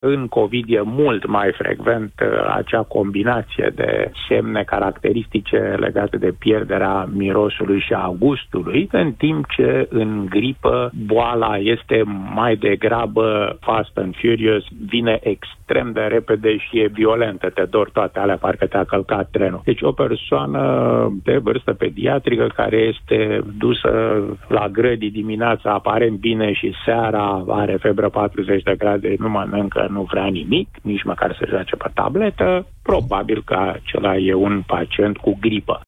În COVID e mult mai frecvent acea combinație de semne caracteristice legate de pierderea mirosului și a gustului, în timp ce în gripă boala este mai degrabă fast and furious, vine extrem de repede și e violentă, te dor toate alea, parcă te-a călcat trenul. Deci o persoană de vârstă pediatrică care este dusă la grădii dimineața aparent bine și seara are febră 40 de grade, nu mănâncă, nu vrea nimic, nici măcar să joace pe tabletă, probabil că acela e un pacient cu gripă.